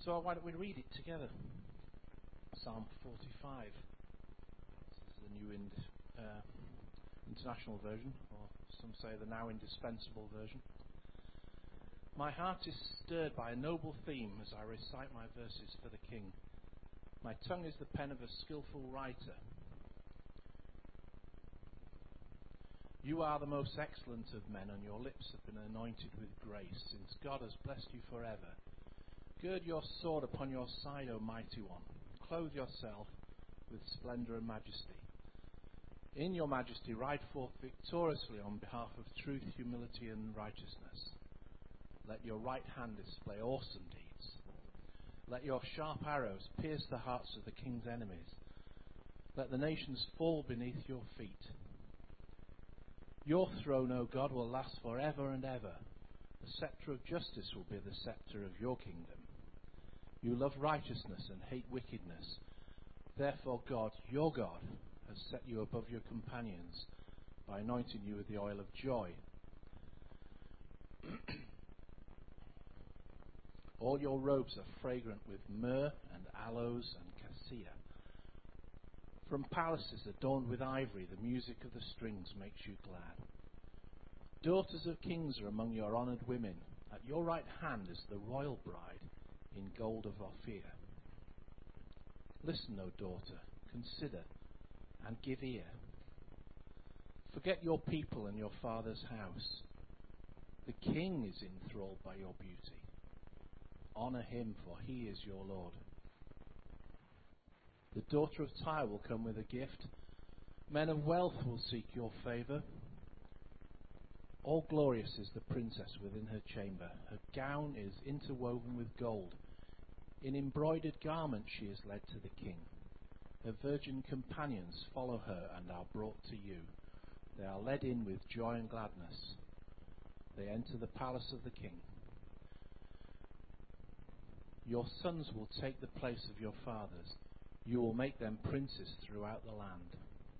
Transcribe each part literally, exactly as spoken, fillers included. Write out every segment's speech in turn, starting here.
So why don't we read it together? Psalm forty-five. This is the New Ind- uh, International Version, or some say the now indispensable version. My heart is stirred by a noble theme as I recite my verses for the King. My tongue is the pen of a skillful writer. You are the most excellent of men, and your lips have been anointed with grace, since God has blessed you forever. Gird your sword upon your side, O mighty one. Clothe yourself with splendour and majesty. In your majesty ride forth victoriously on behalf of truth, humility and righteousness. Let your right hand display awesome deeds. Let your sharp arrows pierce the hearts of the king's enemies. Let the nations fall beneath your feet. Your throne, O God, will last forever and ever. The sceptre of justice will be the sceptre of your kingdom. You love righteousness and hate wickedness. Therefore God, your God, has set you above your companions by anointing you with the oil of joy. All your robes are fragrant with myrrh and aloes and cassia. From palaces adorned with ivory, the music of the strings makes you glad. Daughters of kings are among your honoured women. At your right hand is the royal bride in gold of Ophir. Listen, O daughter, consider and give ear. Forget your people and your father's house. The king is enthralled by your beauty. Honour him, for he is your Lord. The daughter of Tyre will come with a gift. Men of wealth will seek your favour. All glorious is the princess within her chamber. Her gown is interwoven with gold. In embroidered garments she is led to the king. Her virgin companions follow her and are brought to you. They are led in with joy and gladness. They enter the palace of the king. Your sons will take the place of your fathers. You will make them princes throughout the land.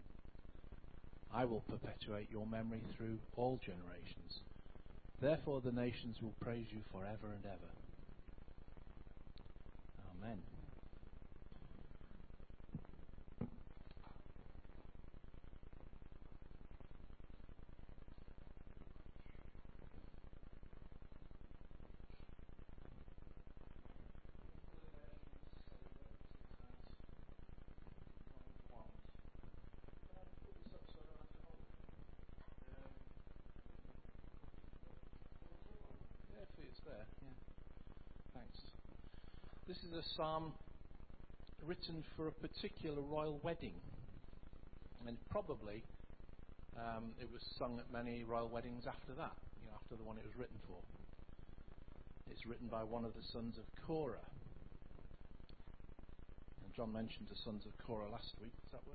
I will perpetuate your memory through all generations. Therefore the nations will praise you forever and ever. Amen. It's there, yeah. Thanks. This is a psalm written for a particular royal wedding, and probably um, it was sung at many royal weddings after that, you know, after the one it was written for. It's written by one of the sons of Korah, and John mentioned the sons of Korah last week. Is that what?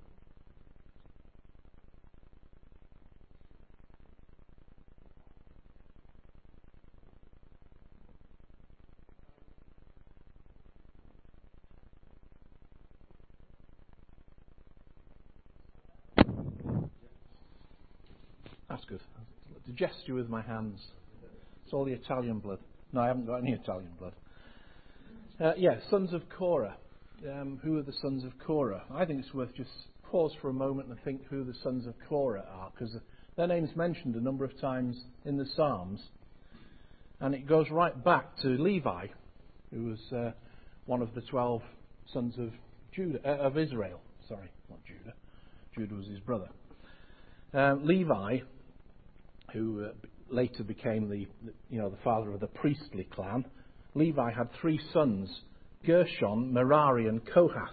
That's good. To gesture with my hands. It's all the Italian blood. No, I haven't got any Italian blood. Uh, yeah, sons of Korah. Um, who are the sons of Korah? I think it's worth just pause for a moment and think who the sons of Korah are, because their name's mentioned a number of times in the Psalms, and it goes right back to Levi, who was uh, one of the twelve sons of Judah, uh, of Israel. Sorry, not Judah. Judah was his brother. Um, Levi, who uh, later became the, the, you know, the father of the priestly clan. Levi had three sons, Gershon, Merari, and Kohath.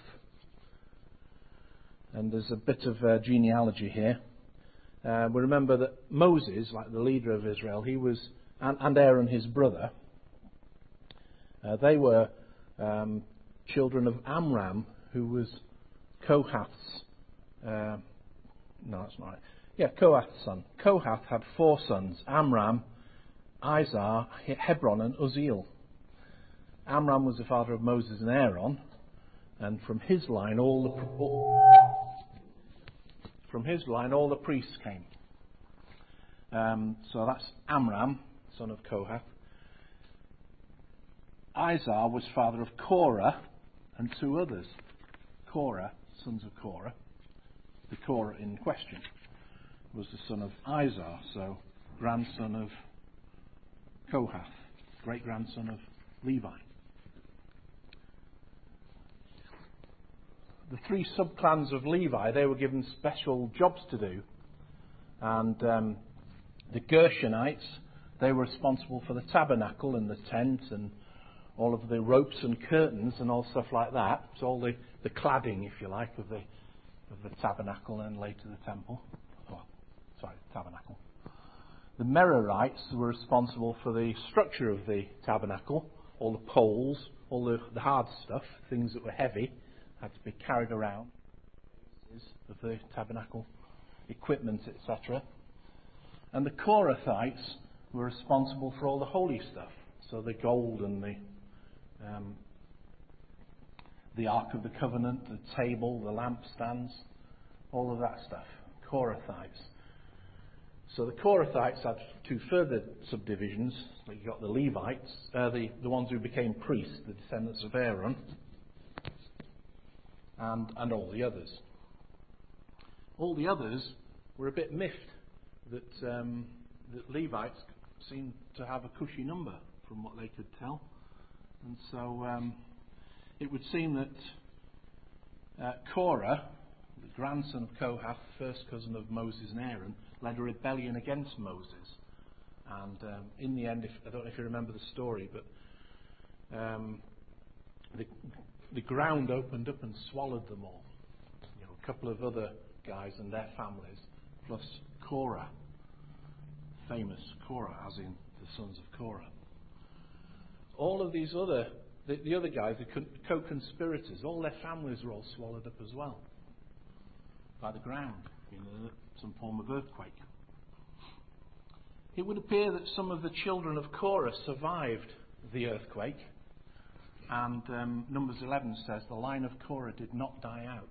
And there's a bit of uh, genealogy here. Uh, we remember that Moses, like the leader of Israel, he was, and, and Aaron, his brother, uh, they were um, children of Amram, who was Kohath's. Uh, no, that's not right. Yeah, Kohath's son. Kohath had four sons: Amram, Izhar, Hebron, and Uzziel. Amram was the father of Moses and Aaron, and from his line all the all, from his line all the priests came. Um, so that's Amram, son of Kohath. Izhar was father of Korah and two others. Korah, sons of Korah. The Korah in question was the son of Izhar, so grandson of Kohath, great-grandson of Levi. The three subclans of Levi, they were given special jobs to do. And um, the Gershonites, they were responsible for the tabernacle and the tent and all of the ropes and curtains and all stuff like that. So all the, the cladding, if you like, of the of the tabernacle and later the temple. Oh, sorry, tabernacle. The Merarites were responsible for the structure of the tabernacle, all the poles, all the, the hard stuff, things that were heavy, had to be carried around, of the tabernacle, equipment, et cetera. And the Korathites were responsible for all the holy stuff, so the gold and the um, the Ark of the Covenant, the table, the lampstands, all of that stuff. Korathites. So the Korathites had two further subdivisions. You got the Levites, uh, the the ones who became priests, the descendants of Aaron, and and all the others. All the others were a bit miffed that um, that Levites seemed to have a cushy number from what they could tell, and so um, it would seem that uh, Korah, the grandson of Kohath, first cousin of Moses and Aaron, led a rebellion against Moses, and um, in the end, if, I don't know if you remember the story, but um, the the ground opened up and swallowed them all. You know, a couple of other guys and their families, plus Korah, famous Korah, as in the sons of Korah. All of these other, the, the other guys, the co-conspirators, all their families were all swallowed up as well by the ground, in a, some form of earthquake. It would appear that some of the children of Korah survived the earthquake, and um, Numbers eleven says the line of Korah did not die out.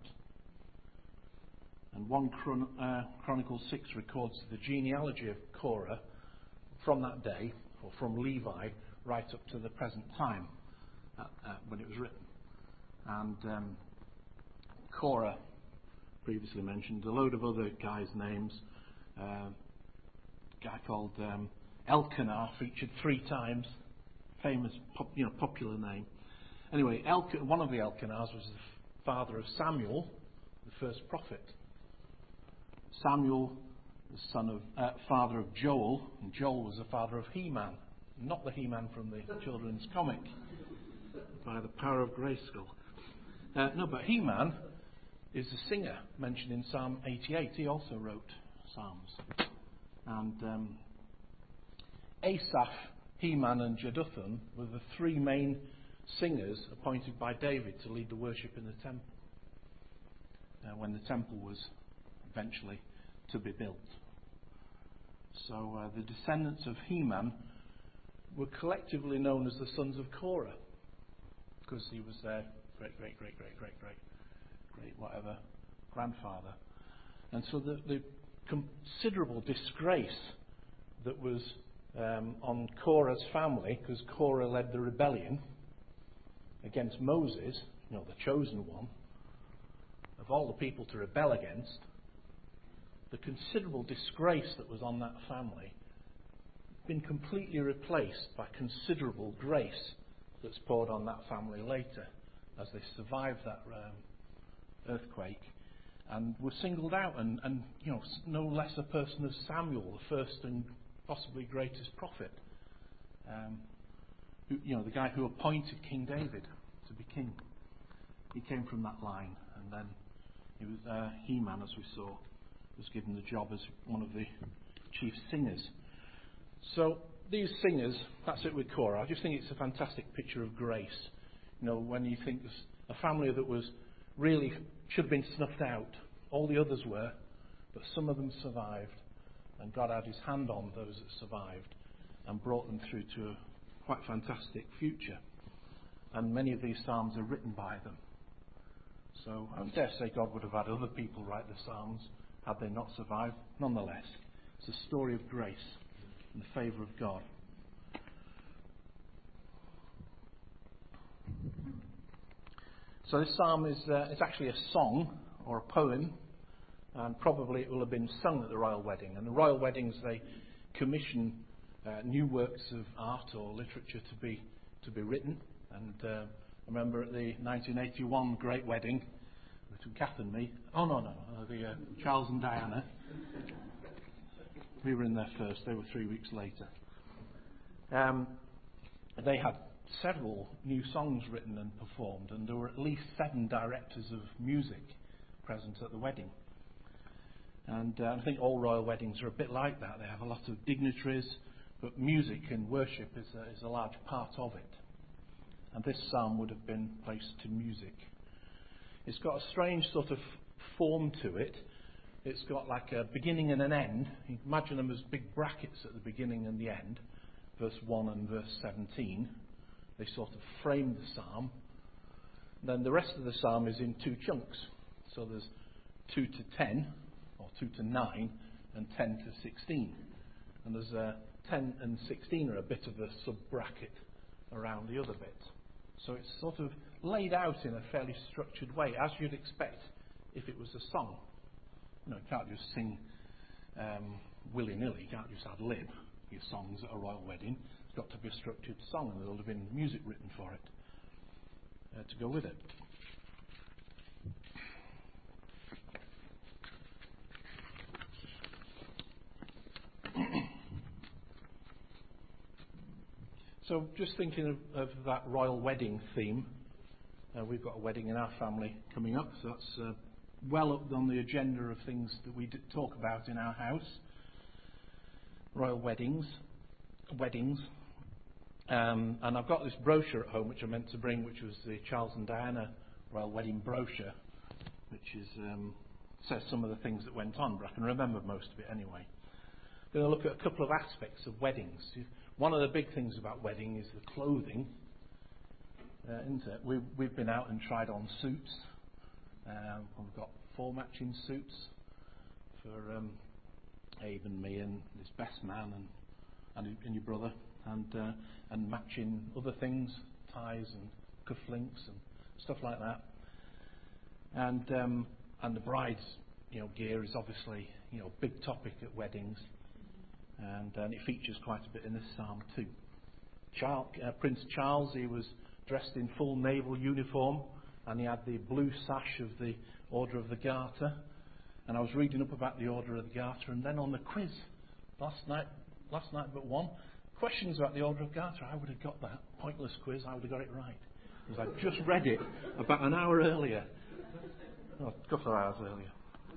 And one Chron- uh, Chronicles six records the genealogy of Korah from that day, or from Levi, right up to the present time uh, uh, when it was written. And um, Korah, previously mentioned, a load of other guys' names. Uh, a guy called um, Elkanah featured three times, famous, pop, you know, popular name. Anyway, Elk- one of the Elkanahs was the father of Samuel, the first prophet. Samuel, the son of uh, father of Joel, and Joel was the father of He-Man, not the He-Man from the children's comic, by the power of Grayskull. Uh, no, but He-Man is the singer mentioned in Psalm eighty-eight. He also wrote psalms. And um, Asaph, He-Man, and Jeduthun were the three main singers appointed by David to lead the worship in the temple, uh, when the temple was eventually to be built. So uh, the descendants of He-Man were collectively known as the sons of Korah, because he was their great, great, great, great, great, great, great, whatever, grandfather. And so the, the considerable disgrace that was um, on Korah's family, because Korah led the rebellion against Moses, you know, the chosen one, of all the people to rebel against, the considerable disgrace that was on that family been completely replaced by considerable grace that's poured on that family later as they survived that um, earthquake and were singled out, and, and you know, no less a person as Samuel, the first and possibly greatest prophet, um, who, you know, the guy who appointed King David to be king. He came from that line, and then he was uh, He-Man, as we saw, was given the job as one of the chief singers. So these singers, that's it with Korah. I just think it's a fantastic picture of grace. You know, when you think there's a family that was really should have been snuffed out, all the others were, but some of them survived, and God had his hand on those that survived and brought them through to a quite fantastic future. And many of these psalms are written by them. So I dare say God would have had other people write the psalms had they not survived. Nonetheless, it's a story of grace and the favour of God. So this psalm is uh, it's actually a song or a poem, and probably it will have been sung at the royal wedding. And the royal weddings, they commission uh, new works of art or literature to be to be written. And uh, I remember at the nineteen eighty-one Great Wedding between Kath and me. Oh no, no, uh, the uh, Charles and Diana. We were in there first. They were three weeks later. Um, they had several new songs written and performed, and there were at least seven directors of music present at the wedding. And uh, I think all royal weddings are a bit like that. They have a lot of dignitaries, but music and worship is a, is a large part of it. And this psalm would have been placed to music. It's got a strange sort of form to it. It's got like a beginning and an end. You can imagine them as big brackets at the beginning and the end, verse one and verse seventeen. They sort of frame the psalm. Then the rest of the psalm is in two chunks. So there's two to ten, or two to nine, and ten to sixteen. And there's uh, ten and sixteen are a bit of a sub-bracket around the other bit. So it's sort of laid out in a fairly structured way, as you'd expect if it was a song. You know, you can't just sing um, willy-nilly. You can't just ad lib your songs at a royal wedding. It's got to be a structured song, and there'll have been music written for it uh, to go with it. So just thinking of, of that royal wedding theme, uh, we've got a wedding in our family coming up, so that's uh, well up on the agenda of things that we talk about in our house. Royal weddings, weddings. Um, and I've got this brochure at home which I meant to bring, which was the Charles and Diana royal wedding brochure, which is um, says some of the things that went on, but I can remember most of it anyway. We're going to look at a couple of aspects of weddings. One of the big things about wedding is the clothing, uh, isn't it? We, we've been out and tried on suits. Um, we've got four matching suits for um, Abe and me and his best man and and, and your brother, and uh, and matching other things, ties and cufflinks and stuff like that. And um, and the bride's you know gear is obviously you know a big topic at weddings, and, and it features quite a bit in this psalm too. Charles, uh, Prince Charles, he was dressed in full naval uniform, and he had the blue sash of the Order of the Garter. And I was reading up about the Order of the Garter, and then on the quiz last night, last night but one, questions about the Order of Garter, I would have got that. Pointless quiz, I would have got it right. Because I'd just read it about an hour earlier. Oh, a couple of hours earlier.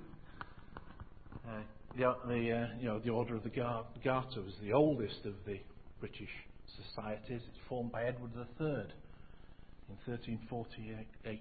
Uh, the, the, uh, you know, the Order of the Gar- Garter was the oldest of the British societies. It's formed by Edward the Third in thirteen forty-eight.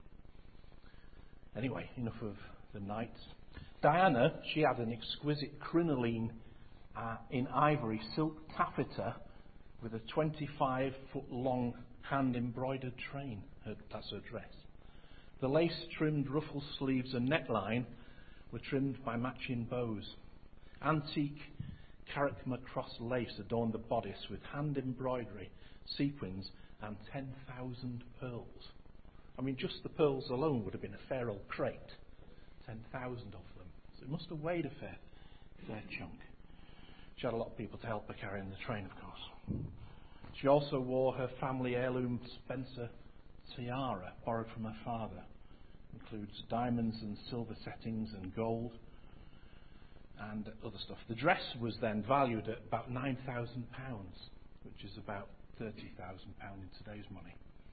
Anyway, enough of the knights. Diana, she had an exquisite crinoline uh, in ivory silk taffeta with a twenty-five foot long hand embroidered train. Her, that's her dress. The lace trimmed ruffle sleeves and neckline were trimmed by matching bows. Antique Carrickma cross lace adorned the bodice with hand embroidery, sequins, and ten thousand pearls. I mean, just the pearls alone would have been a fair old crate. ten thousand of them. So it must have weighed a fair, fair chunk. She had a lot of people to help her carry in the train, of course. She also wore her family heirloom Spencer tiara, borrowed from her father. Includes diamonds and silver settings and gold and other stuff. The dress was then valued at about nine thousand pounds, which is about thirty thousand pounds in today's money.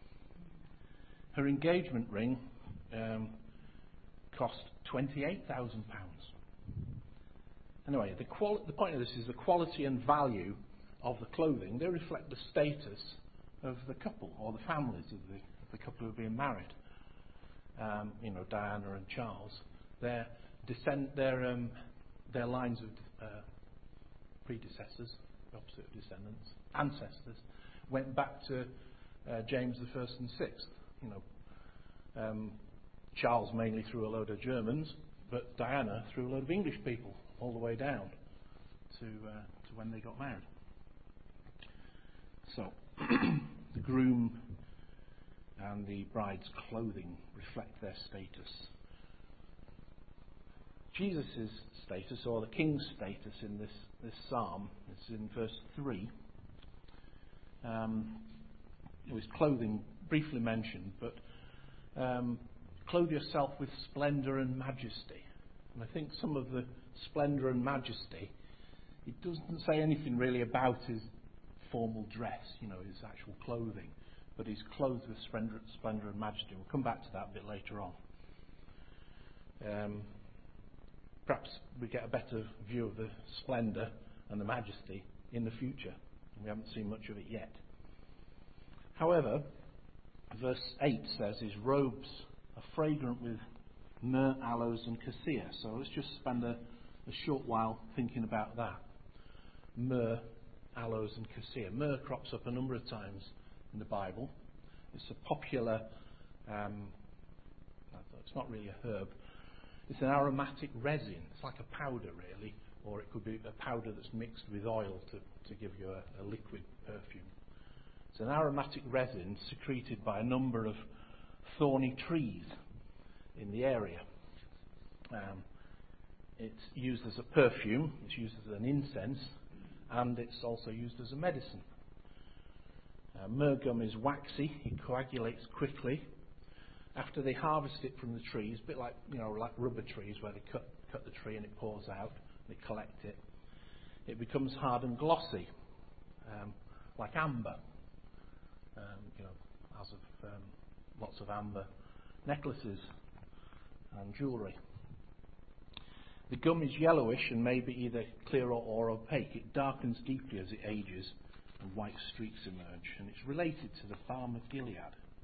Her engagement ring um, cost twenty-eight thousand pounds. Anyway, the, quali- the point of this is the quality and value of the clothing. They reflect the status of the couple or the families of the, the couple who are being married. Um, you know, Diana and Charles. Their descent, their um, their lines of uh, predecessors, the opposite of descendants, ancestors, went back to uh, James the First and Sixth. You know, um, Charles mainly through a load of Germans, but Diana through a load of English people, all the way down to uh, to when they got married. So the groom and the bride's clothing reflect their status. Jesus' status, or the king's status in this, this psalm, is in verse three. Um, his clothing briefly mentioned, but um, clothe yourself with splendour and majesty. And I think some of the splendour and majesty, it doesn't say anything really about his formal dress, you know, his actual clothing, but he's clothed with splendour, splendour and majesty. We'll come back to that a bit later on. Um, perhaps we get a better view of the splendour and the majesty in the future. We haven't seen much of it yet. However, verse eight says his robes are fragrant with myrrh, aloes and cassia. So let's just spend a, a short while thinking about that. Myrrh, aloes and cassia. Myrrh crops up a number of times in the Bible. It's a popular, um, it's not really a herb, it's an aromatic resin. It's like a powder really, or it could be a powder that's mixed with oil to, to give you a, a liquid perfume. It's an aromatic resin secreted by a number of thorny trees in the area. Um, it's used as a perfume, it's used as an incense, and it's also used as a medicine. Uh, myrrh gum is waxy, it coagulates quickly. After they harvest it from the trees, a bit like, you know, like rubber trees where they cut, cut the tree and it pours out, they collect it. It becomes hard and glossy, um, like amber. Um, you know, as of um, lots of amber necklaces and jewellery. The gum is yellowish and may be either clear or, or opaque. It darkens deeply as it ages, and white streaks emerge, and it's related to the balm of Gilead.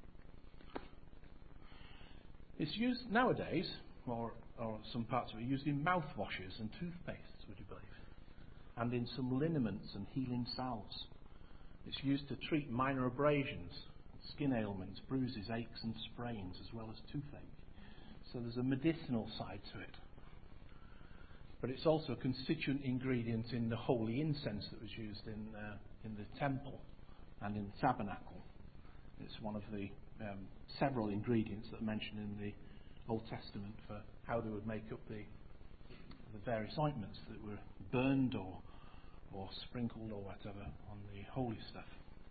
It's used nowadays, or, or some parts of it, used in mouthwashes and toothpastes, would you believe? And in some liniments and healing salves. It's used to treat minor abrasions, skin ailments, bruises, aches and sprains, as well as toothache. So there's a medicinal side to it. But it's also a constituent ingredient in the holy incense that was used in uh, in the temple and in the tabernacle. It's one of the um, several ingredients that are mentioned in the Old Testament for how they would make up the the various ointments that were burned or or sprinkled or whatever on the holy stuff.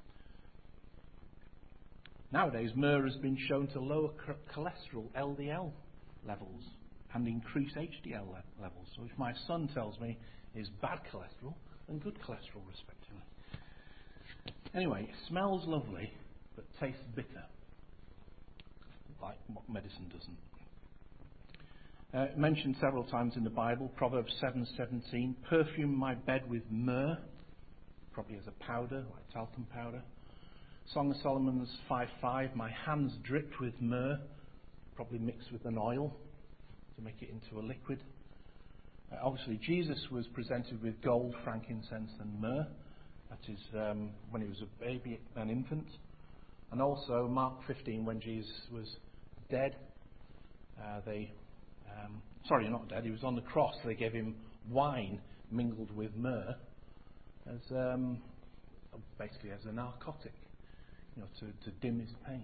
Nowadays, myrrh has been shown to lower cholesterol, L D L levels, and increase H D L le- levels. So if my son tells me is bad cholesterol and good cholesterol, respectively. Anyway, it smells lovely, but tastes bitter, like what medicine doesn't. Uh, mentioned several times in the Bible, Proverbs seven seventeen, perfume my bed with myrrh, probably as a powder, like talcum powder. Song of Solomon's five five, my hands dripped with myrrh, probably mixed with an oil to make it into a liquid. Uh, obviously, Jesus was presented with gold, frankincense and myrrh. That is um, when he was a baby, an infant. And also Mark fifteen, when Jesus was dead, uh, they, um, sorry, not dead, he was on the cross, they gave him wine mingled with myrrh as um, basically as a narcotic, you know, to, to dim his pain.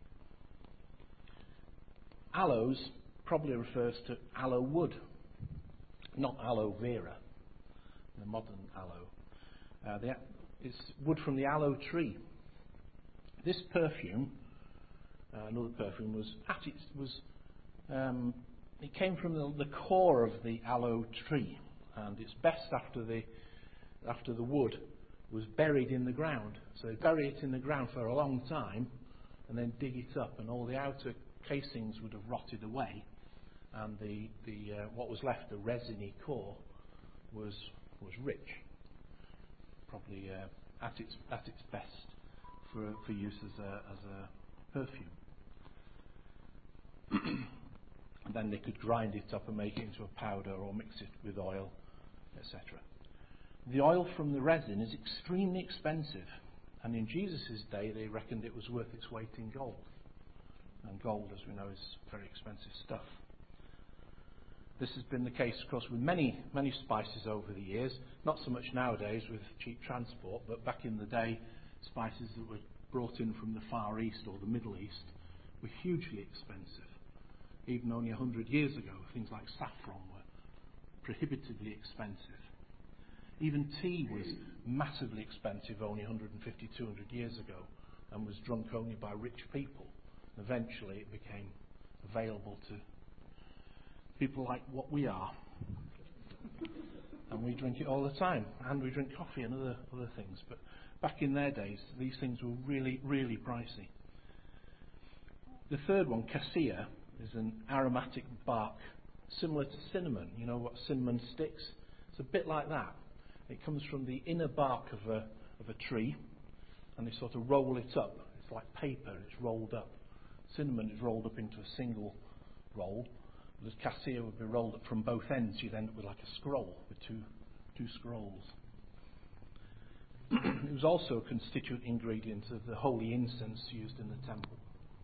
Aloes probably refers to aloe wood, not aloe vera, the modern aloe. Uh, the, it's wood from the aloe tree. This perfume, uh, another perfume, was at its was um, it came from the, the core of the aloe tree, and it's best after the after the wood was buried in the ground. So they bury it in the ground for a long time, and then dig it up, and all the outer casings would have rotted away, and the the uh, what was left, the resiny core, was was rich. Probably uh, at its at its best for for use as a as a perfume. And then they could grind it up and make it into a powder or mix it with oil, et cetera. The oil from the resin is extremely expensive, and in Jesus' day they reckoned it was worth its weight in gold. And gold, as we know, is very expensive stuff. This has been the case, of course, with many, many spices over the years. Not so much nowadays with cheap transport, but back in the day, spices that were brought in from the Far East or the Middle East were hugely expensive. Even only a hundred years ago, things like saffron were prohibitively expensive. Even tea was massively expensive only one hundred fifty, two hundred years ago, and was drunk only by rich people. Eventually it became available to people like what we are. And we drink it all the time. And we drink coffee and other, other things. But back in their days, these things were really, really pricey. The third one, cassia, is an aromatic bark similar to cinnamon. You know what cinnamon sticks? It's a bit like that. It comes from the inner bark of a, of a tree, and they sort of roll it up. It's like paper, it's rolled up. Cinnamon is rolled up into a single roll. The cassia would be rolled up from both ends. You'd end up with like a scroll, with two, two scrolls. It was also a constituent ingredient of the holy incense used in the temple.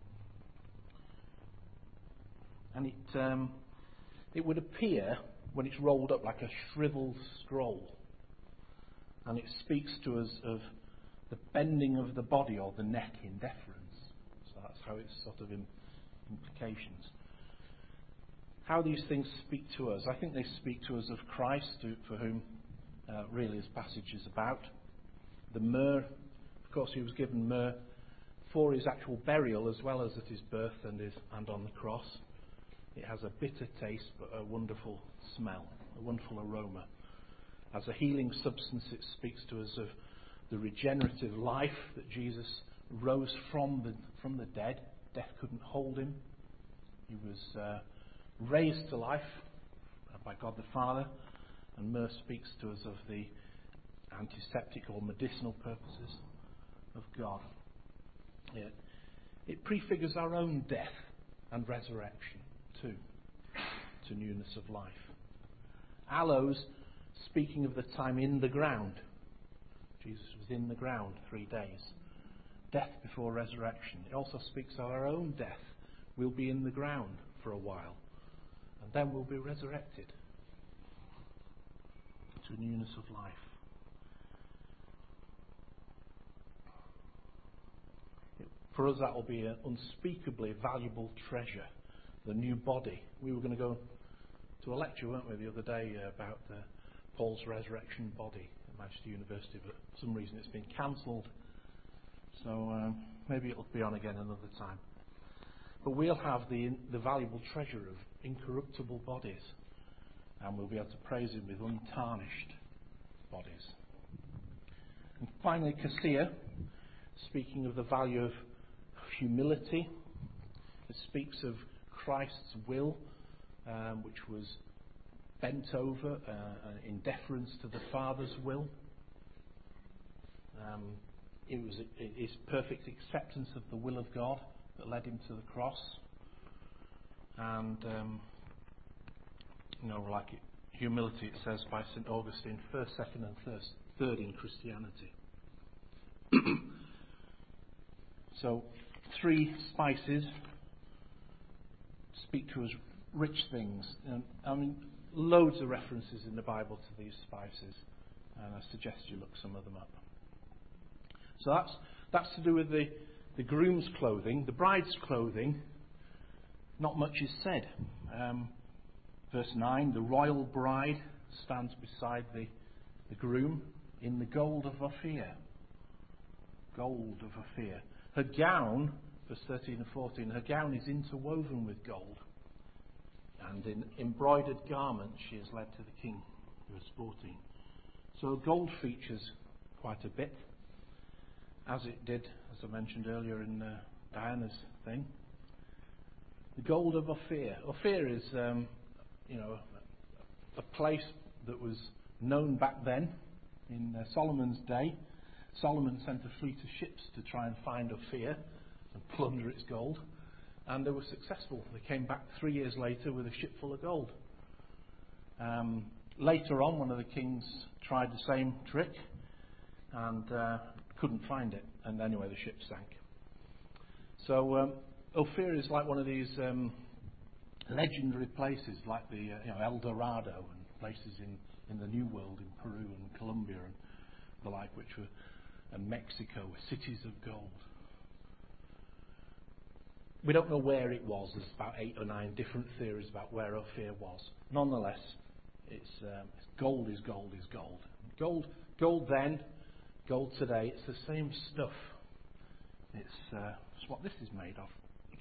And it um, it would appear, when it's rolled up, like a shriveled scroll. And it speaks to us of the bending of the body or the neck in deference. So that's how it's sort of in implications. How these things speak to us. I think they speak to us of Christ, who, for whom uh, really this passage is about. The myrrh, of course, he was given myrrh for his actual burial as well as at his birth and, his, and on the cross. It has a bitter taste but a wonderful smell, a wonderful aroma. As a healing substance, it speaks to us of the regenerative life that Jesus rose from the, from the dead. Death couldn't hold him. He was uh, raised to life by God the Father, and myrrh speaks to us of the antiseptic or medicinal purposes of God. It, it prefigures our own death and resurrection too, to newness of life. Aloes, speaking of the time in the ground. Jesus was in the ground three days. Death before resurrection. It also speaks of our own death. We'll be in the ground for a while, and then we'll be resurrected to newness of life. For us, that will be an unspeakably valuable treasure, the new body. We were going to go to a lecture, weren't we, the other day uh, about uh, Paul's resurrection body at Manchester University, but for some reason it's been cancelled. So um, maybe it'll be on again another time. But we'll have the the valuable treasure of incorruptible bodies, and we'll be able to praise him with untarnished bodies. And finally, cassia, speaking of the value of humility. It speaks of Christ's will, um, which was bent over uh, in deference to the Father's will. Um, it was his perfect acceptance of the will of God that led him to the cross. And, um, you know, like it, humility, it says by Saint Augustine, first, second and third, third in Christianity. So, three spices speak to us rich things. And, I mean, loads of references in the Bible to these spices, and I suggest you look some of them up. So that's that's to do with the, the groom's clothing. The bride's clothing, not much is said. Um, verse nine, the royal bride stands beside the, the groom in the gold of Ophir. Gold of Ophir. Her gown, verse thirteen and fourteen, her gown is interwoven with gold. And in embroidered garments she is led to the king, verse fourteen. So gold features quite a bit, as it did, as I mentioned earlier, in uh, Diana's thing. The gold of Ophir. Ophir is, um, you know, a, a place that was known back then, in uh, Solomon's day. Solomon sent a fleet of ships to try and find Ophir and plunder its gold, and they were successful. They came back three years later with a ship full of gold. Um, later on, one of the kings tried the same trick and uh, couldn't find it, and anyway the ship sank. So um, Ophir is like one of these um, legendary places, like the uh, you know, El Dorado and places in, in the New World, in Peru and Colombia and the like, which were, and Mexico, were cities of gold. We don't know where it was. There's about eight or nine different theories about where Ophir was. Nonetheless, it's, um, it's gold is gold is gold. Gold, gold then, gold today. It's the same stuff. It's, uh, it's what this is made of.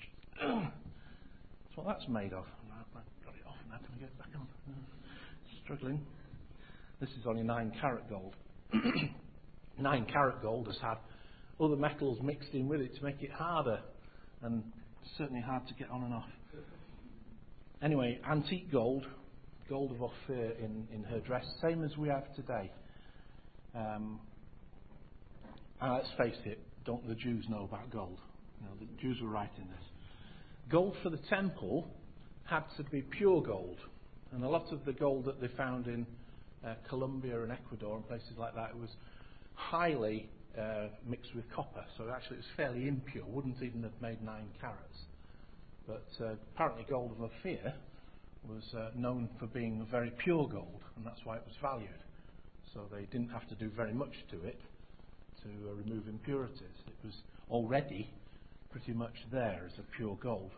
It's what that's made of. I've got it off now. Can we get it back on? Struggling. This is only nine carat gold. Nine carat gold has had other metals mixed in with it to make it harder, and certainly hard to get on and off. Anyway, antique gold, gold of Ophir in, in her dress, same as we have today. Um, and let's face it, don't the Jews know about gold? You know, the Jews were right in this. Gold for the temple had to be pure gold, and a lot of the gold that they found in uh, Colombia and Ecuador and places like that, it was highly uh, mixed with copper, so actually it was fairly impure, wouldn't even have made nine carats. But uh, apparently gold of Ophir was uh, known for being very pure gold, and that's why it was valued. So they didn't have to do very much to it to uh, remove impurities. It was already pretty much there as a pure gold.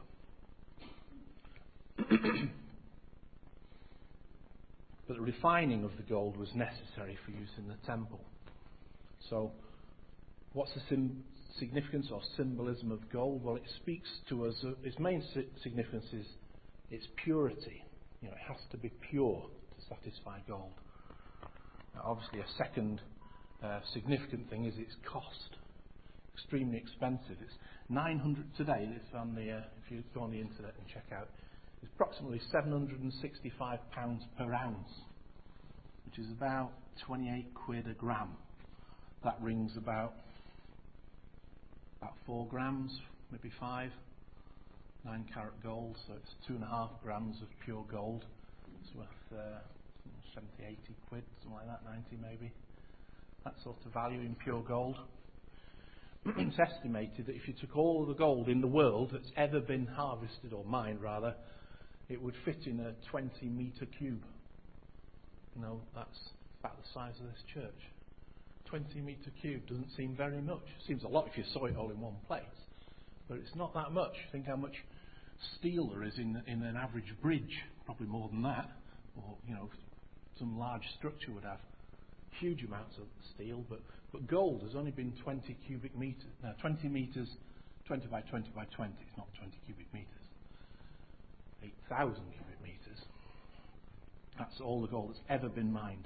But the refining of the gold was necessary for use in the temple. So what's the sim- significance or symbolism of gold? Well, it speaks to us, uh, its main si- significance is its purity. You know, it has to be pure to satisfy gold. Now, obviously, a second uh, significant thing is its cost. Extremely expensive. It's nine hundred today. It's on the uh, if you go on the internet and check out, it's approximately seven hundred sixty-five pounds per ounce, which is about twenty-eight quid a gram. That rings about about four grams, maybe five. Nine carat gold, so it's two and a half grams of pure gold. It's worth uh, seventy, eighty quid, something like that, ninety maybe. That sort of value in pure gold. It's estimated that if you took all the gold in the world that's ever been harvested, or mined rather, it would fit in a twenty metre cube. You know, that's about the size of this church. twenty metre cube doesn't seem very much. Seems a lot if you saw it all in one place, but it's not that much. Think how much steel there is in in an average bridge. Probably more than that, or you know, some large structure would have huge amounts of steel. But but gold has only been twenty cubic meters. No, twenty meters, twenty by twenty by twenty. It's not twenty cubic meters. Eight thousand cubic meters. That's all the gold that's ever been mined.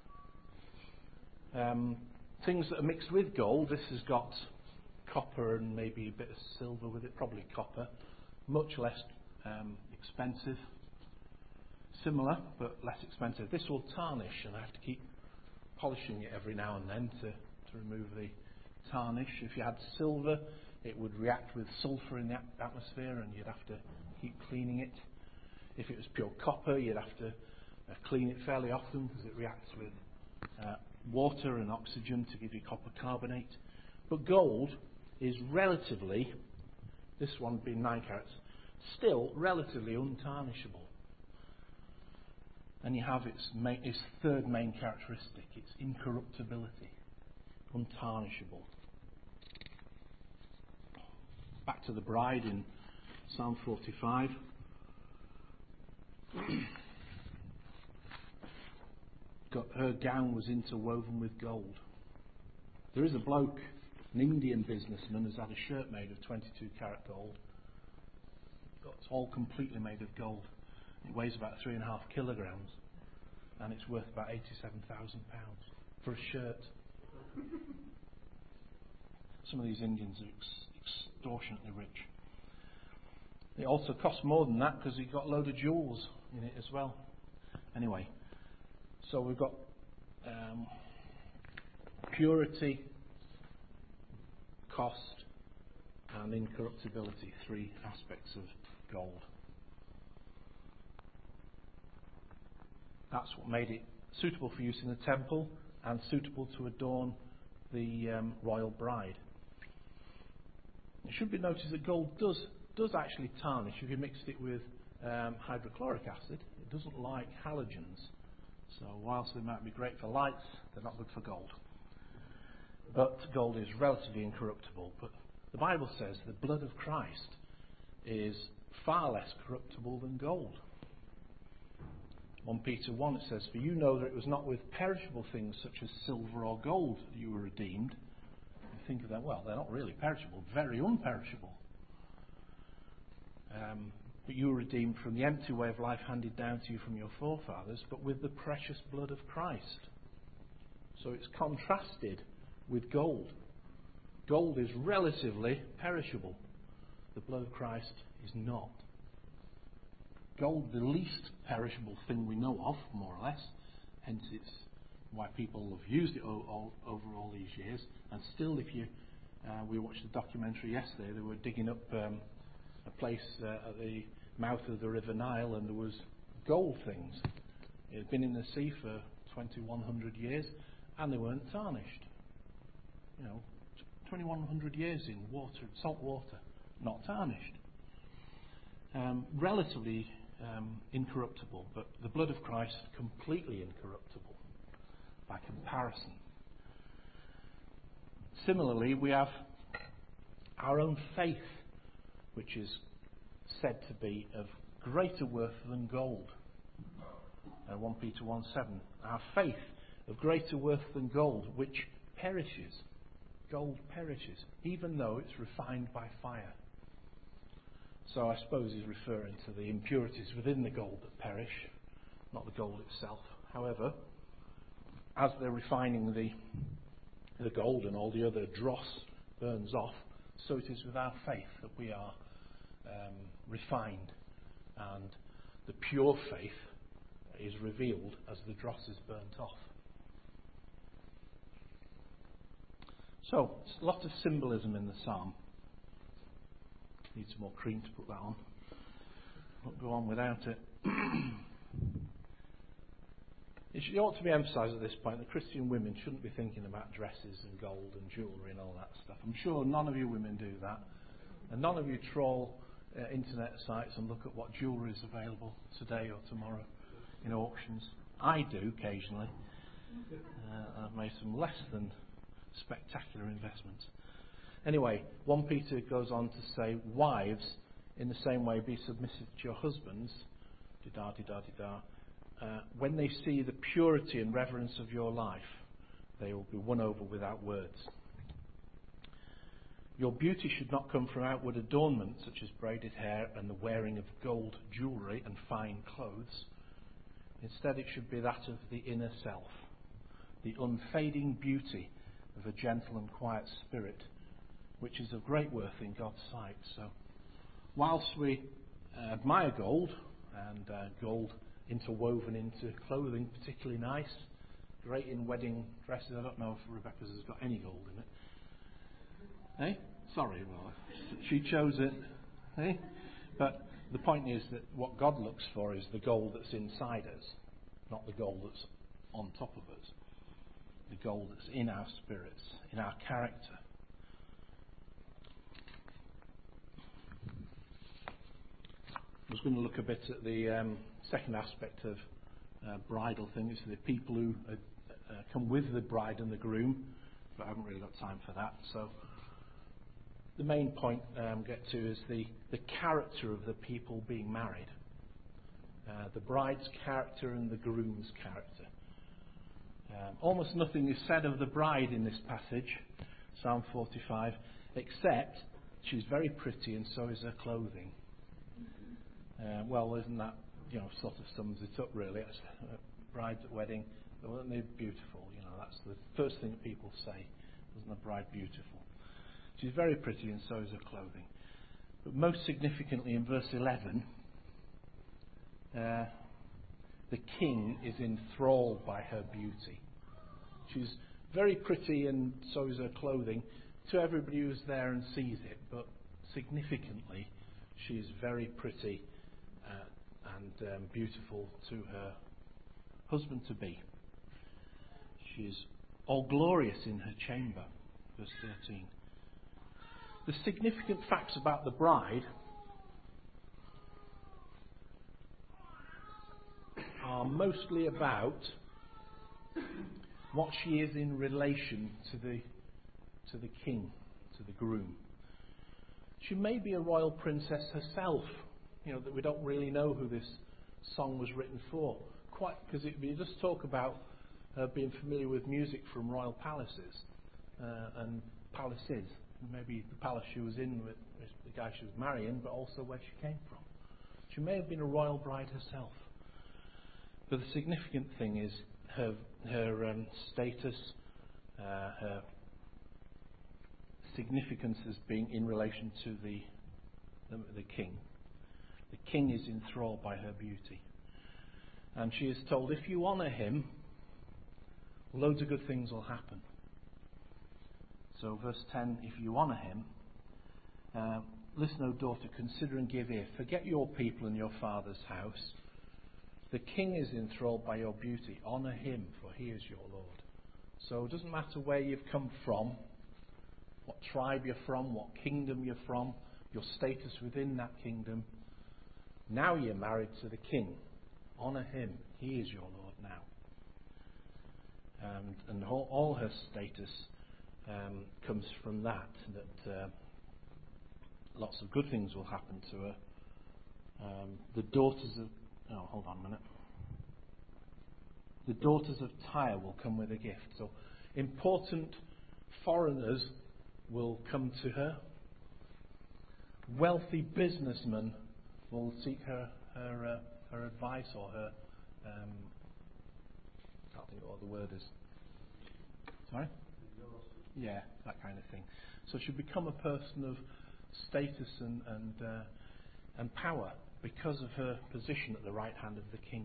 Um, things that are mixed with gold. This has got copper and maybe a bit of silver with it. Probably copper. Much less um, expensive. Similar, but less expensive. This will tarnish, and I have to keep polishing it every now and then to, to remove the tarnish. If you had silver, it would react with sulfur in the atmosphere, and you'd have to keep cleaning it. If it was pure copper, you'd have to uh, clean it fairly often because it reacts with uh, water and oxygen to give you copper carbonate. But gold is relatively, this one being nine carats, still relatively untarnishable. And you have its, main, its third main characteristic, its incorruptibility, untarnishable. Back to the bride in Psalm forty-five. Got, her gown was interwoven with gold. There is a bloke, an Indian businessman, who's had a shirt made of twenty-two carat gold. It's all completely made of gold. It weighs about three and a half kilograms, and it's worth about eighty-seven thousand pounds for a shirt. Some of these Indians are ex- extortionately rich. It also costs more than that because you've got a load of jewels in it as well. Anyway, so we've got um, purity, cost, and incorruptibility, three aspects of gold. That's what made it suitable for use in the temple and suitable to adorn the um, royal bride. It should be noticed that gold does does actually tarnish if you mixed it with um, hydrochloric acid. It doesn't like halogens. So whilst they might be great for lights, they're not good for gold. But gold is relatively incorruptible. But the Bible says the blood of Christ is far less corruptible than gold. First Peter one, it says, "For you know that it was not with perishable things such as silver or gold that you were redeemed." You think of that, well, they're not really perishable, very unperishable. Um, but you were redeemed from the empty way of life handed down to you from your forefathers, but with the precious blood of Christ. So it's contrasted with gold. Gold is relatively perishable. The blood of Christ is not. Gold, the least perishable thing we know of, more or less. Hence it's why people have used it all, all, over all these years. And still, if you, uh, we watched a documentary yesterday, they were digging up um, a place uh, at the mouth of the River Nile, and there was gold things. It had been in the sea for twenty-one hundred years, and they weren't tarnished. You know, twenty-one hundred years in water, salt water, not tarnished. Um, relatively um, incorruptible, but the blood of Christ completely incorruptible by comparison. Similarly, we have our own faith, which is said to be of greater worth than gold. Uh, First Peter one seven, our faith of greater worth than gold, which perishes. Gold perishes, even though it's refined by fire. So I suppose he's referring to the impurities within the gold that perish, not the gold itself. However, as they're refining the, the gold and all the other dross burns off, so it is with our faith that we are um, refined, and the pure faith is revealed as the dross is burnt off. So, it's a lot of symbolism in the psalm. Need some more cream to put that on. Won't go on without it. It ought to be emphasised at this point that Christian women shouldn't be thinking about dresses and gold and jewellery and all that stuff. I'm sure none of you women do that. And none of you trawl uh, internet sites and look at what jewellery is available today or tomorrow in auctions. I do occasionally. Uh, I've made some less than spectacular investments. Anyway, First Peter goes on to say, wives, in the same way, be submissive to your husbands, di-da, di-da, di-da, uh, when they see the purity and reverence of your life, they will be won over without words. Your beauty should not come from outward adornment, such as braided hair and the wearing of gold jewellery and fine clothes. Instead, it should be that of the inner self, the unfading beauty of a gentle and quiet spirit, which is of great worth in God's sight. So, whilst we uh, admire gold, and uh, gold interwoven into clothing, particularly nice, great in wedding dresses. I don't know if Rebecca's has got any gold in it. Eh? Sorry, well, she chose it. Eh? But the point is that what God looks for is the gold that's inside us, not the gold that's on top of us. The gold that's in our spirits, in our character. I was going to look a bit at the um, second aspect of uh, bridal things, the people who uh, uh, come with the bride and the groom, but I haven't really got time for that. So the main point um, get to is the, the character of the people being married. Uh, the bride's character and the groom's character. Um, almost nothing is said of the bride in this passage, Psalm forty-five, except she's very pretty and so is her clothing. Uh, well, isn't that, you know, sort of sums it up really? It's, uh, brides at wedding, weren't they beautiful? You know, that's the first thing that people say. Wasn't the bride beautiful? She's very pretty and so is her clothing. But most significantly in verse eleven, uh, the king is enthralled by her beauty. She's very pretty and so is her clothing to everybody who's there and sees it, but significantly she is very pretty uh, and um, beautiful to her husband-to-be. She is all glorious in her chamber, verse thirteen. The significant facts about the bride are mostly about what she is in relation to the to the king, to the groom. She may be a royal princess herself, you know, that we don't really know who this song was written for. Quite, because it, it does talk about her being familiar with music from royal palaces uh, and palaces. Maybe the palace she was in with the guy she was marrying, but also where she came from. She may have been a royal bride herself. But the significant thing is her her um, status, uh, her significance as being in relation to the, the the king. The king is enthralled by her beauty. And she is told, if you honour him, loads of good things will happen. So verse ten, if you honour him, uh, listen, O daughter, consider and give ear. Forget your people and your father's house. The king is enthralled by your beauty. Honour him, for he is your Lord. So it doesn't matter where you've come from, what tribe you're from, what kingdom you're from, your status within that kingdom. Now you're married to the king. Honour him. He is your Lord now. And, and all, all her status um, comes from that, that uh, lots of good things will happen to her. Um, the daughters of... Oh, hold on a minute. The daughters of Tyre will come with a gift. So important foreigners will come to her. Wealthy businessmen will seek her her, uh, her advice or her... Um, I can't think of what the word is. Sorry? Yeah, that kind of thing. So she'll become a person of status and and, uh, and power because of her position at the right hand of the king.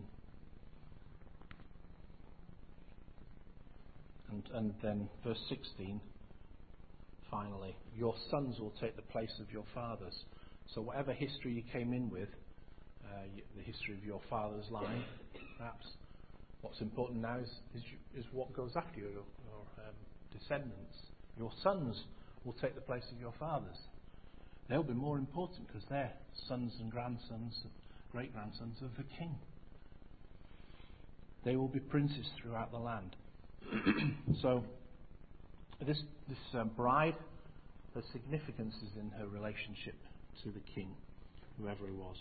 And and then verse sixteen, finally, your sons will take the place of your fathers. So whatever history you came in with, uh, the history of your father's line, perhaps what's important now is is, is what goes after you, your, your um, descendants. Your sons will take the place of your fathers. They'll be more important because they're sons and grandsons, great-grandsons of the king. They will be princes throughout the land. So this this uh, bride, her significance is in her relationship to the king, whoever he was.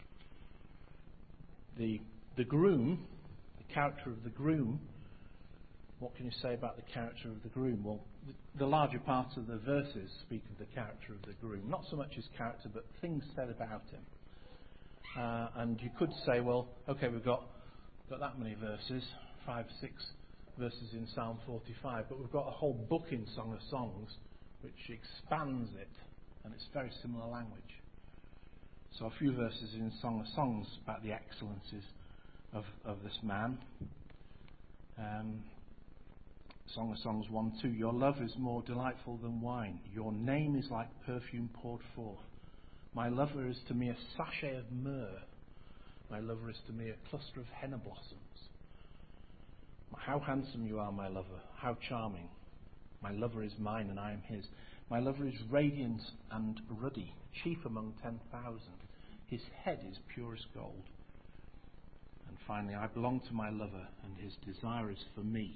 The the groom, the character of the groom. What can you say about the character of the groom? Well, the, the larger part of the verses speak of the character of the groom. Not so much his character, but things said about him. Uh, and you could say, well, okay, we've got got that many verses, five, six verses in Psalm forty-five, but we've got a whole book in Song of Songs which expands it, and it's very similar language. So a few verses in Song of Songs about the excellencies of, of this man. Um, Song of Songs one two, your love is more delightful than wine. Your name is like perfume poured forth. My lover is to me a sachet of myrrh. My lover is to me a cluster of henna blossoms. How handsome you are, my lover. How charming. My lover is mine and I am his. My lover is radiant and ruddy, chief among ten thousand. His head is purest gold. And finally, I belong to my lover and his desire is for me.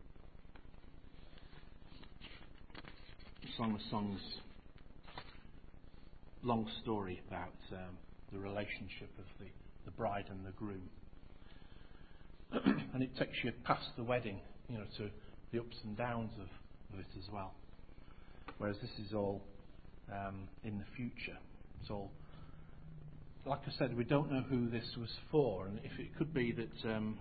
Song of Songs, long story about um, the relationship of the, the bride and the groom. And it takes you past the wedding, you know, to the ups and downs of, of it as well. Whereas this is all um, in the future. It's all, like I said, we don't know who this was for, and if it could be that um,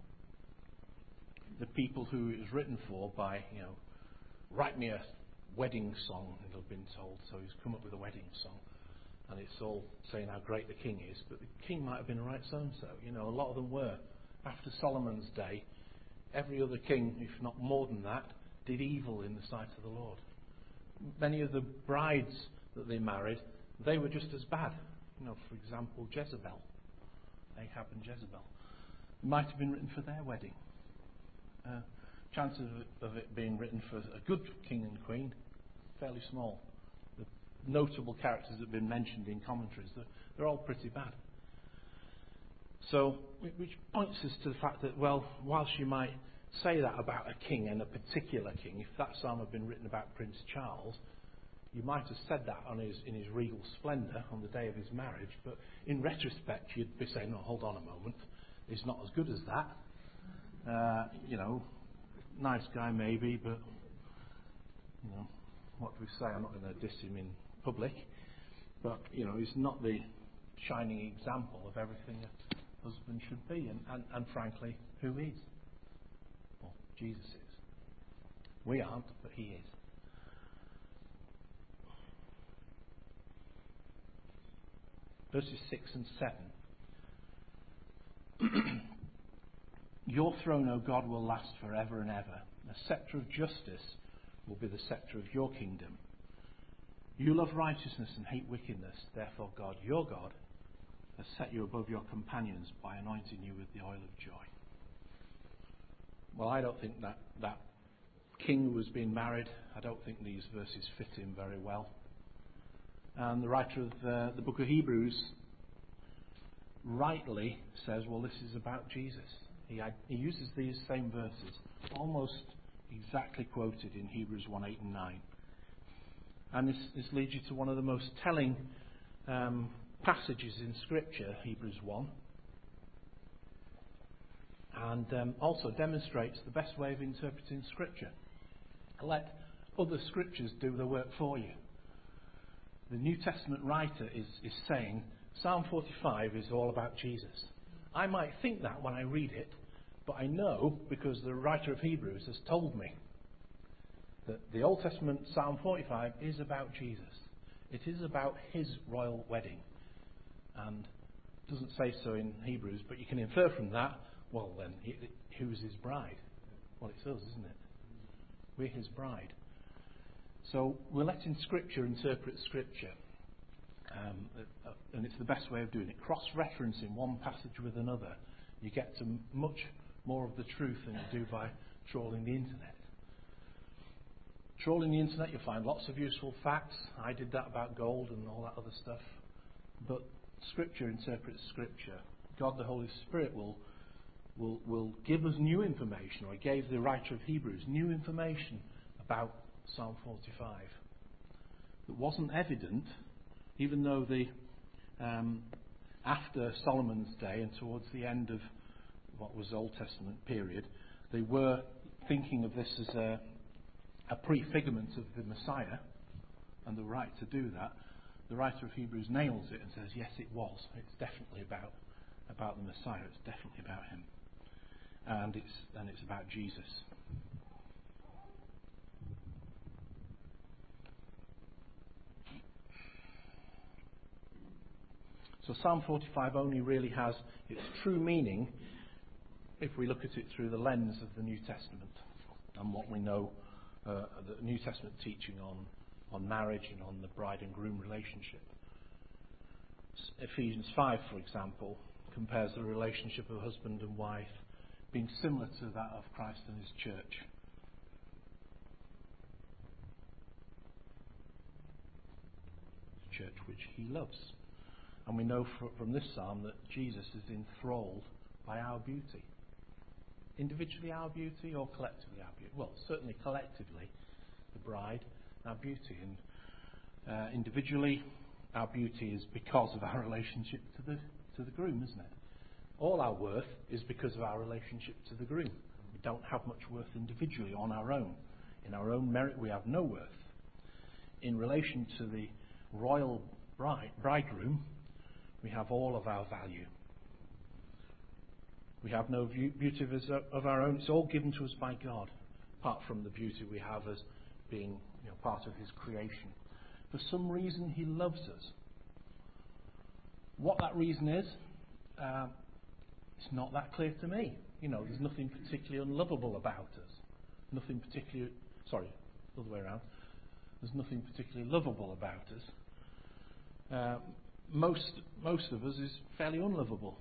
the people who it was written for by, you know, write me a wedding song, it'll have been told. So he's come up with a wedding song, and it's all saying how great the king is. But the king might have been right so and so. You know, a lot of them were. After Solomon's day, every other king, if not more than that, did evil in the sight of the Lord. Many of the brides that they married, they were just as bad. You know, for example, Jezebel, Ahab and Jezebel. It might have been written for their wedding. Uh, chances of it, of it being written for a good king and queen, fairly small. The notable characters that have been mentioned in commentaries, they're, they're all pretty bad. So, which points us to the fact that, well, whilst you might say that about a king and a particular king, if that psalm had been written about Prince Charles, you might have said that on his, in his regal splendour on the day of his marriage, but in retrospect you'd be saying, no, hold on a moment, he's not as good as that. Uh, you know, nice guy maybe, but, you know, what do we say? I'm not going to diss him in public, but, you know, he's not the shining example of everything a husband should be, and, and, and frankly, who is? Well, Jesus is. We aren't, but he is. Verses six and seven. Your throne, O God, will last forever and ever. A sceptre of justice will be the sceptre of your kingdom. You love righteousness and hate wickedness. Therefore, God, your God, has set you above your companions by anointing you with the oil of joy. Well, I don't think that that king was being married. I don't think these verses fit him very well. And the writer of the, the book of Hebrews rightly says, well, this is about Jesus. He, had, he uses these same verses, almost exactly quoted in Hebrews one, eight and nine. And this, this leads you to one of the most telling um, passages in Scripture, Hebrews one. And um, also demonstrates the best way of interpreting Scripture. Let other Scriptures do the work for you. The New Testament writer is, is saying Psalm forty-five is all about Jesus. I might think that when I read it, but I know because the writer of Hebrews has told me that the Old Testament Psalm forty-five is about Jesus. It is about his royal wedding. And it doesn't say so in Hebrews, but you can infer from that, well then, who's his bride? Well, it's us, isn't it? We're his bride. So we're letting Scripture interpret Scripture. Um, and it's the best way of doing it. Cross-referencing one passage with another, you get to much more of the truth than you do by trawling the internet. Trawling the internet, you'll find lots of useful facts. I did that about gold and all that other stuff. But Scripture interprets Scripture. God the Holy Spirit will, will, will give us new information, or he gave the writer of Hebrews new information about Psalm forty-five that wasn't evident, even though the um, after Solomon's day and towards the end of what was Old Testament period, they were thinking of this as a, a prefigurement of the Messiah, and the right to do that. The writer of Hebrews nails it and says, yes, it was. It's definitely about about the Messiah. It's definitely about him, and it's and it's about Jesus. So Psalm forty-five only really has its true meaning if we look at it through the lens of the New Testament and what we know, uh, the New Testament teaching on, on marriage and on the bride and groom relationship. Ephesians five, for example, compares the relationship of husband and wife being similar to that of Christ and his church. The church which he loves. And we know from this psalm that Jesus is enthralled by our beauty. Individually our beauty or collectively our beauty? Well, certainly collectively, the bride, our beauty. And uh, individually, our beauty is because of our relationship to the, to the groom, isn't it? All our worth is because of our relationship to the groom. We don't have much worth individually on our own. In our own merit, we have no worth. In relation to the royal bride, bridegroom, we have all of our value. We have no beauty of our own. It's all given to us by God, apart from the beauty we have as being, you know, part of his creation. For some reason, he loves us. What that reason is, uh, it's not that clear to me. You know, there's nothing particularly unlovable about us. Nothing particularly, sorry, the other way around. There's nothing particularly lovable about us. Uh, Most most of us is fairly unlovable.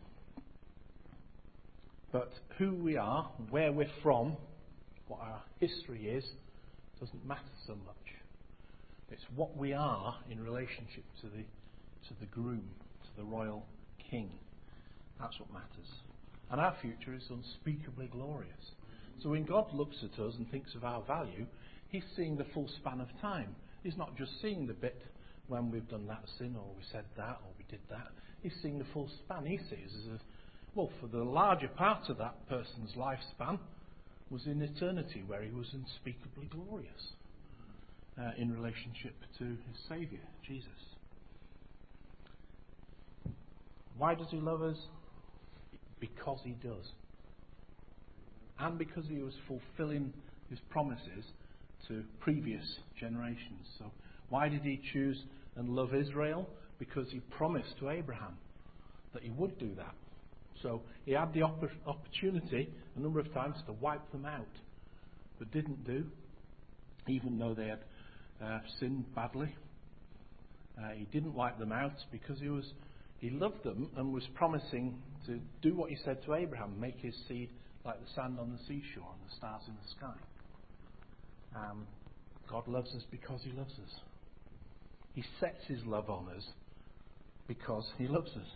But who we are, where we're from, what our history is, doesn't matter so much. It's what we are in relationship to the to the groom, to the royal king. That's what matters. And our future is unspeakably glorious. So when God looks at us and thinks of our value, he's seeing the full span of time. He's not just seeing the bit when we've done that sin, or we said that, or we did that. He's seeing the full span. He sees as a, well, for the larger part of that person's lifespan was in eternity, where he was unspeakably glorious uh, in relationship to his Saviour, Jesus. Why does he love us? Because he does. And because he was fulfilling his promises to previous generations. So why did he choose and love Israel? Because he promised to Abraham that he would do that. So he had the opp- opportunity a number of times to wipe them out, but didn't do, even though they had uh, sinned badly. Uh, he didn't wipe them out because he was he loved them and was promising to do what he said to Abraham, make his seed like the sand on the seashore and the stars in the sky. Um, God loves us because he loves us. He sets his love on us because he loves us.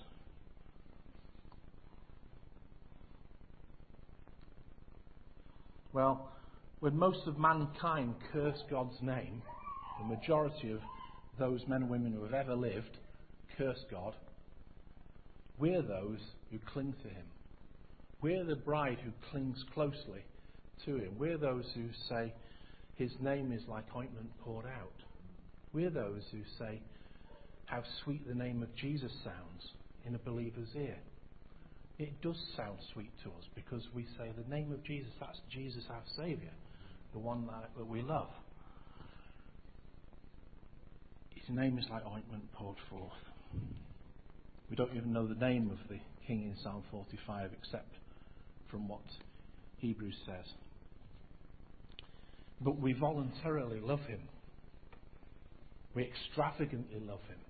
Well, when most of mankind curse God's name, the majority of those men and women who have ever lived curse God, we're those who cling to him. We're the bride who clings closely to him. We're those who say his name is like ointment poured out. We're those who say how sweet the name of Jesus sounds in a believer's ear. It does sound sweet to us because we say the name of Jesus, that's Jesus our Saviour, the one that, that we love. His name is like ointment poured forth. We don't even know the name of the king in Psalm forty-five except from what Hebrews says. But we voluntarily love him. We extravagantly love him.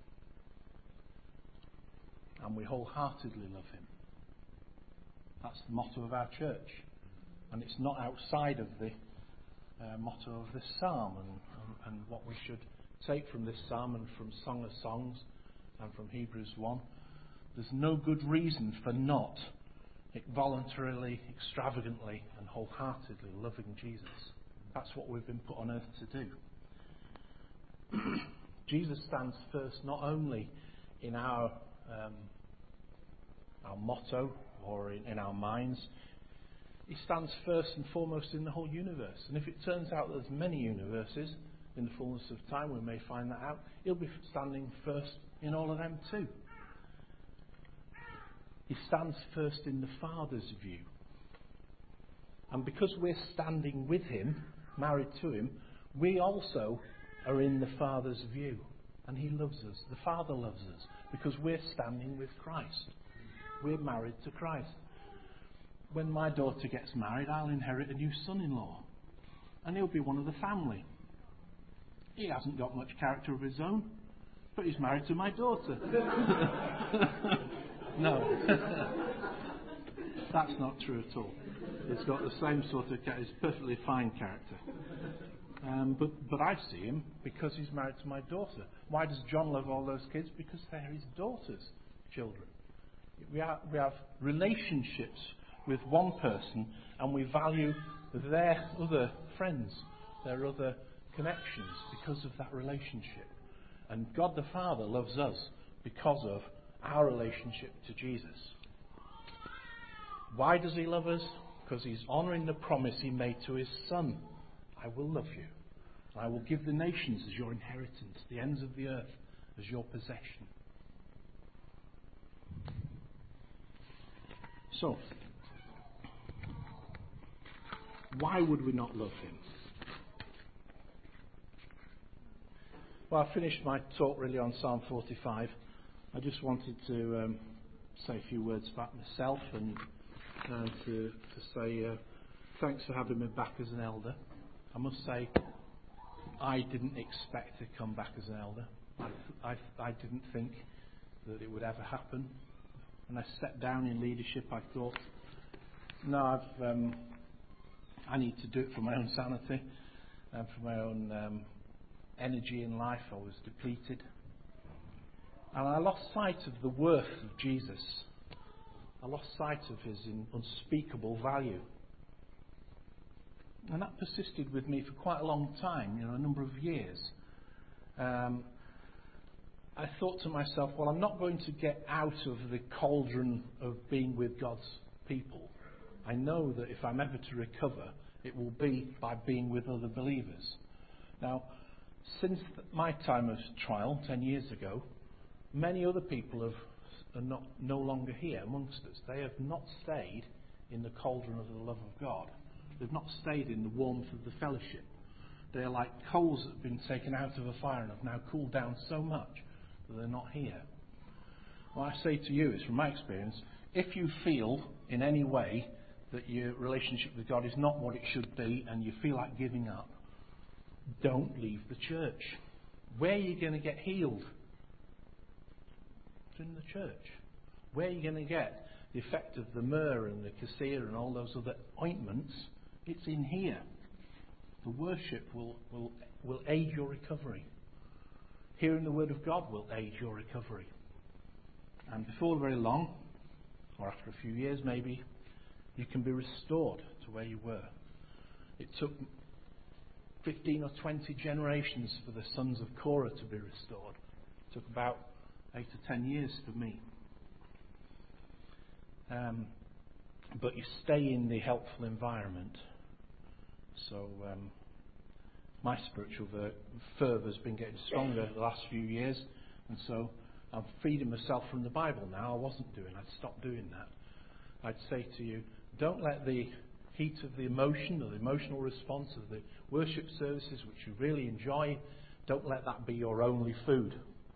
And we wholeheartedly love him. That's the motto of our church. And it's not outside of the uh, motto of this psalm and, and, and what we should take from this psalm and from Song of Songs and from Hebrews one. There's no good reason for not voluntarily, extravagantly and wholeheartedly loving Jesus. That's what we've been put on earth to do. Jesus stands first not only in our um, our motto or in, in our minds, he stands first and foremost in the whole universe. And if it turns out there's many universes, in the fullness of time we may find that out, he'll be standing first in all of them too. He stands first in the Father's view. And because we're standing with him, married to him, we also are in the Father's view. And he loves us. The Father loves us because we're standing with Christ. We're married to Christ. When my daughter gets married, I'll inherit a new son-in-law. And he'll be one of the family. He hasn't got much character of his own, but he's married to my daughter. No. That's not true at all. He's got the same sort of character. He's perfectly fine character. Um, but, but I see him because he's married to my daughter. Why does John love all those kids? Because they're his daughter's children. We, are, we have relationships with one person and we value their other friends, their other connections because of that relationship. And God the Father loves us because of our relationship to Jesus. Why does he love us? Because he's honouring the promise he made to his Son. I will love you. I will give the nations as your inheritance, the ends of the earth as your possession. So, why would we not love him? Well, I finished my talk really on Psalm forty-five. I just wanted to um, say a few words about myself and uh, to, to say uh, thanks for having me back as an elder. I must say, I didn't expect to come back as an elder. I, I, I didn't think that it would ever happen. When I stepped down in leadership, I thought, no, I've, um, I need to do it for my own sanity and for my own um, energy in life. I was depleted. And I lost sight of the worth of Jesus. I lost sight of his unspeakable value. And that persisted with me for quite a long time, you know, a number of years. um, I thought to myself, well, I'm not going to get out of the cauldron of being with God's people. I know that if I'm ever to recover, it will be by being with other believers. Now, since my time of trial, ten years ago, many other people have, are not, no longer here amongst us. They have not stayed in the cauldron of the love of God. They've not stayed in the warmth of the fellowship. They are like coals that have been taken out of a fire and have now cooled down so much that they're not here. What I say to you is, from my experience, if you feel in any way that your relationship with God is not what it should be and you feel like giving up, don't leave the church. Where are you going to get healed? It's in the church. Where are you going to get the effect of the myrrh and the cassia and all those other ointments? It's in here. The worship will, will, will aid your recovery. Hearing the word of God will aid your recovery. And before very long, or after a few years maybe, you can be restored to where you were. It took fifteen or twenty generations for the sons of Korah to be restored. It took about eight or ten years for me. Um, but you stay in the helpful environment. So um, my spiritual ver- fervour has been getting stronger the last few years, and so I'm freeing myself from the Bible now. I wasn't doing. I'd stopped doing that. I'd say to you, don't let the heat of the emotion or the emotional response of the worship services, which you really enjoy, don't let that be your only food.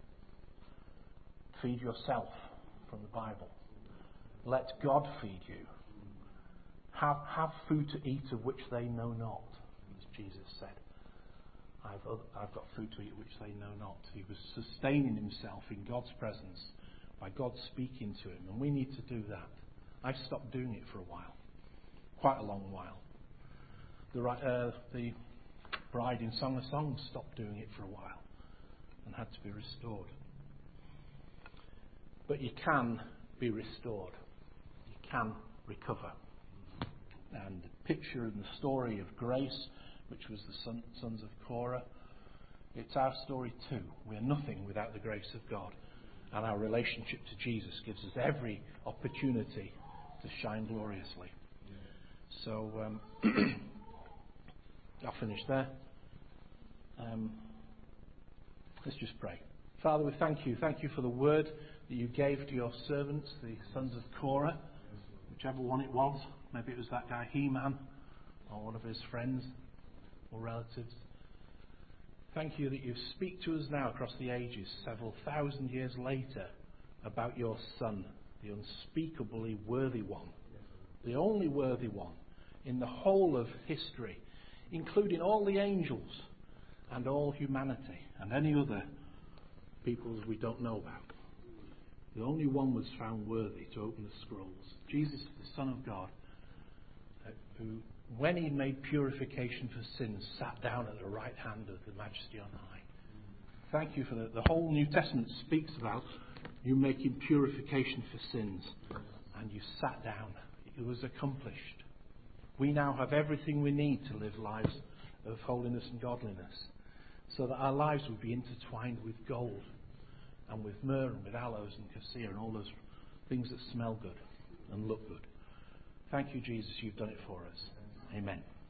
Feed yourself from the Bible. Let God feed you. Have, have food to eat of which they know not, as Jesus said. I've, other, I've got food to eat which they know not. He was sustaining himself in God's presence by God speaking to him, and we need to do that. I stopped doing it for a while, quite a long while. The, uh, the bride in Song of Songs stopped doing it for a while and had to be restored. But you can be restored. You can recover. And the picture and the story of grace, which was the son, sons of Korah, it's our story too. We are nothing without the grace of God. And our relationship to Jesus gives us every opportunity to shine gloriously. So um, I'll finish there. Um, let's just pray. Father, we thank you. Thank you for the word that you gave to your servants, the sons of Korah, whichever one it was. Maybe it was that guy He-Man or one of his friends or relatives. Thank you that you speak to us now across the ages, several thousand years later, about your Son, the unspeakably worthy one, the only worthy one in the whole of history, including all the angels and all humanity and any other peoples we don't know about. The only one was found worthy to open the scrolls. Jesus, the Son of God, uh, who, when he made purification for sins, sat down at the right hand of the Majesty on high. Thank you for that. The whole New Testament speaks about you making purification for sins, and you sat down. It was accomplished. We now have everything we need to live lives of holiness and godliness, so that our lives will be intertwined with gold and with myrrh and with aloes and cassia and all those things that smell good and look good. Thank you, Jesus, you've done it for us. Amen.